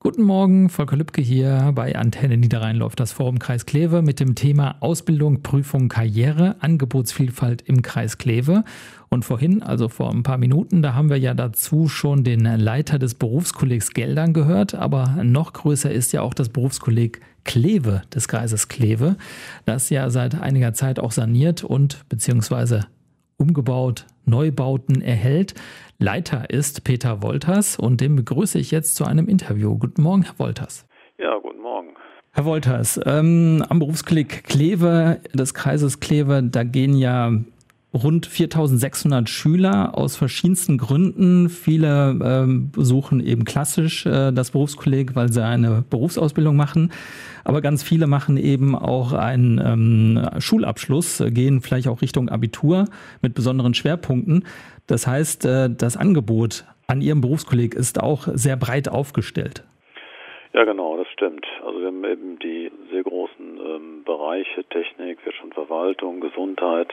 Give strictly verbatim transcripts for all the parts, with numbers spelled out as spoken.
Guten Morgen, Volker Lübke hier. Bei Antenne Niederrhein läuft das Forum Kreis Kleve mit dem Thema Ausbildung, Prüfung, Karriere, Angebotsvielfalt im Kreis Kleve. Und vorhin, also vor ein paar Minuten, da haben wir ja dazu schon den Leiter des Berufskollegs Geldern gehört. Aber noch größer ist ja auch das Berufskolleg Kleve des Kreises Kleve, das ja seit einiger Zeit auch saniert und beziehungsweise umgebaut, Neubauten erhält. Leiter ist Peter Wolters und den begrüße ich jetzt zu einem Interview. Guten Morgen, Herr Wolters. Ja, guten Morgen. Herr Wolters, ähm, am Berufskolleg Kleve des Kreises Kleve, da gehen ja rund viertausendsechshundert Schüler aus verschiedensten Gründen. Viele ähm, besuchen eben klassisch äh, das Berufskolleg, weil sie eine Berufsausbildung machen. Aber ganz viele machen eben auch einen ähm, Schulabschluss, gehen vielleicht auch Richtung Abitur mit besonderen Schwerpunkten. Das heißt, äh, das Angebot an Ihrem Berufskolleg ist auch sehr breit aufgestellt. Ja, genau, das stimmt. Also wir haben eben die sehr großen ähm, Bereiche Technik, Wirtschaft und Verwaltung, Gesundheit,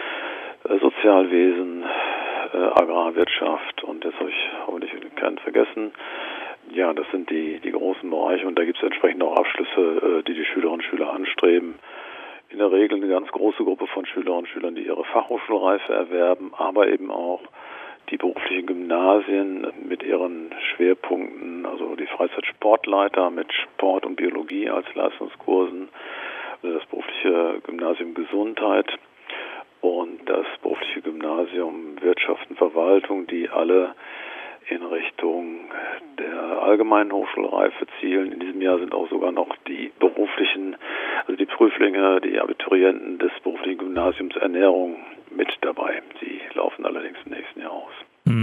äh, Sozialwesen, äh, Agrarwirtschaft und jetzt habe ich hoffentlich keinen vergessen. Ja, das sind die die großen Bereiche und da gibt es entsprechend auch Abschlüsse, äh, die die Schülerinnen und Schüler anstreben. In der Regel eine ganz große Gruppe von Schülerinnen und Schülern, die ihre Fachhochschulreife erwerben, aber eben auch die beruflichen Gymnasien mit ihren Schwerpunkten, also die Freizeitsportleiter mit Sport und Biologie als Leistungskursen, also das berufliche Gymnasium Gesundheit und das berufliche Gymnasium Wirtschaft und Verwaltung, die alle in Richtung der allgemeinen Hochschulreife zielen. In diesem Jahr sind auch sogar noch die beruflichen, also die Prüflinge, die Abiturienten des beruflichen Gymnasiums Ernährung mit dabei. Die laufen allerdings im nächsten Jahr aus.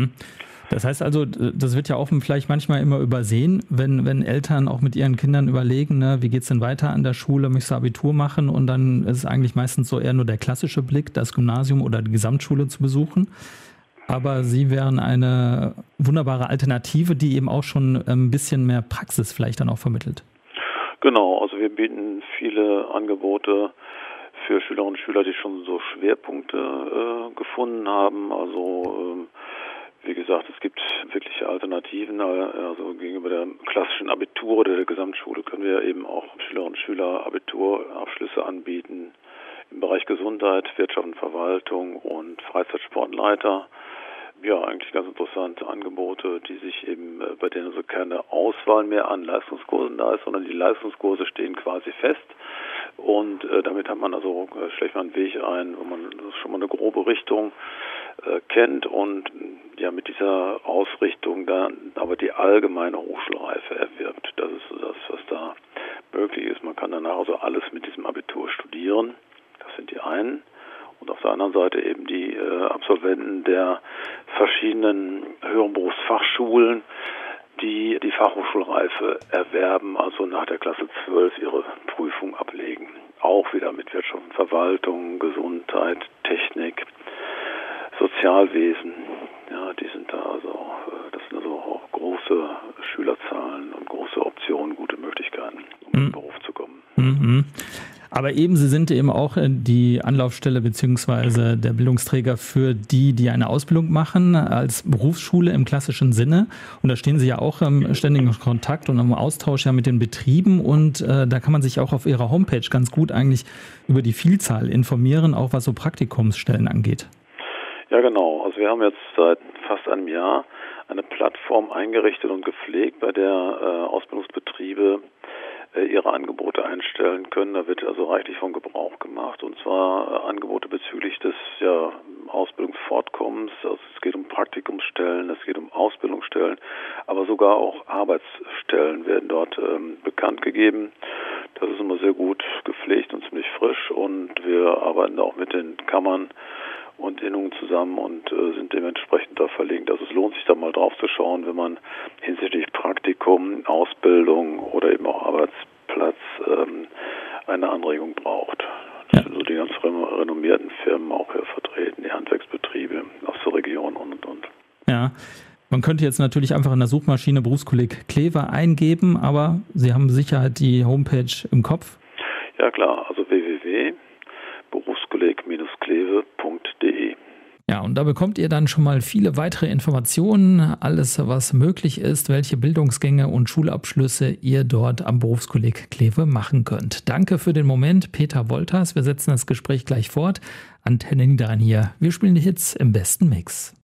Das heißt also, das wird ja auch vielleicht manchmal immer übersehen, wenn, wenn Eltern auch mit ihren Kindern überlegen, ne, wie geht's denn weiter an der Schule, möchtest du Abitur machen? Und dann ist es eigentlich meistens so eher nur der klassische Blick, das Gymnasium oder die Gesamtschule zu besuchen. Aber Sie wären eine wunderbare Alternative, die eben auch schon ein bisschen mehr Praxis vielleicht dann auch vermittelt. Genau, also wir bieten viele Angebote für Schülerinnen und Schüler, die schon so Schwerpunkte äh, gefunden haben. Also ähm, wie gesagt, es gibt wirkliche Alternativen. Also gegenüber der klassischen Abitur oder der Gesamtschule können wir eben auch Schülerinnen und Schüler Abiturabschlüsse anbieten im Bereich Gesundheit, Wirtschaft und Verwaltung und Freizeitsportleiter. Ja, eigentlich ganz interessante Angebote, die sich eben, bei denen also keine Auswahl mehr an Leistungskursen da ist, sondern die Leistungskurse stehen quasi fest. Und äh, damit hat man also äh, schlägt man einen Weg ein, wo man schon mal eine grobe Richtung äh, kennt und ja mit dieser Ausrichtung dann aber die allgemeine Hochschulreife erwirbt. Das ist so das, was da möglich ist. Man kann danach also alles mit diesem Abitur studieren. Das sind die einen. Und auf der anderen Seite eben die äh, Absolventen der verschiedenen höheren Berufsfachschulen, die die Fachhochschulreife erwerben, also nach der Klasse zwölf ihre Prüfung ablegen. Auch wieder mit Wirtschaft und Verwaltung, Gesundheit, Technik, Sozialwesen. Ja, die sind da also, äh, das sind also auch große Schülerzahlen und große Optionen, gute Möglichkeiten, um in den Beruf zu kommen. Mhm. Aber eben, Sie sind eben auch die Anlaufstelle bzw. der Bildungsträger für die, die eine Ausbildung machen als Berufsschule im klassischen Sinne. Und da stehen Sie ja auch im ständigen Kontakt und im Austausch ja mit den Betrieben. Und äh, da kann man sich auch auf Ihrer Homepage ganz gut eigentlich über die Vielzahl informieren, auch was so Praktikumsstellen angeht. Ja, genau. Also wir haben jetzt seit fast einem Jahr eine Plattform eingerichtet und gepflegt, bei der äh, Ausbildungsbetriebe ihre Angebote einstellen können. Da wird also reichlich von Gebrauch gemacht, und zwar äh, Angebote bezüglich des ja, Ausbildungsfortkommens. Also es geht um Praktikumsstellen, es geht um Ausbildungsstellen, aber sogar auch Arbeitsstellen werden dort ähm, bekannt gegeben. Das ist immer sehr gut gepflegt und ziemlich frisch, und wir arbeiten auch mit den Kammern und Innungen zusammen und äh, sind dementsprechend da verlinkt. Also es lohnt sich da mal drauf zu schauen, wenn man hinsichtlich Praktikum, Ausbildung oder eben auch Arbeitsplatz ähm, eine Anregung braucht. Das sind so die ganz renommierten Firmen auch hier vertreten, die Handwerksbetriebe aus der Region und und und. Ja, man könnte jetzt natürlich einfach in der Suchmaschine Berufskolleg Kleve eingeben, aber Sie haben sicher die Homepage im Kopf. Ja klar, also w w w punkt berufskolleg Bindestrich kleve punkt de. Ja, und da bekommt ihr dann schon mal viele weitere Informationen, alles was möglich ist, welche Bildungsgänge und Schulabschlüsse ihr dort am Berufskolleg Kleve machen könnt. Danke für den Moment, Peter Wolters. Wir setzen das Gespräch gleich fort. Antenne Niederrhein hier. Wir spielen die Hits im besten Mix.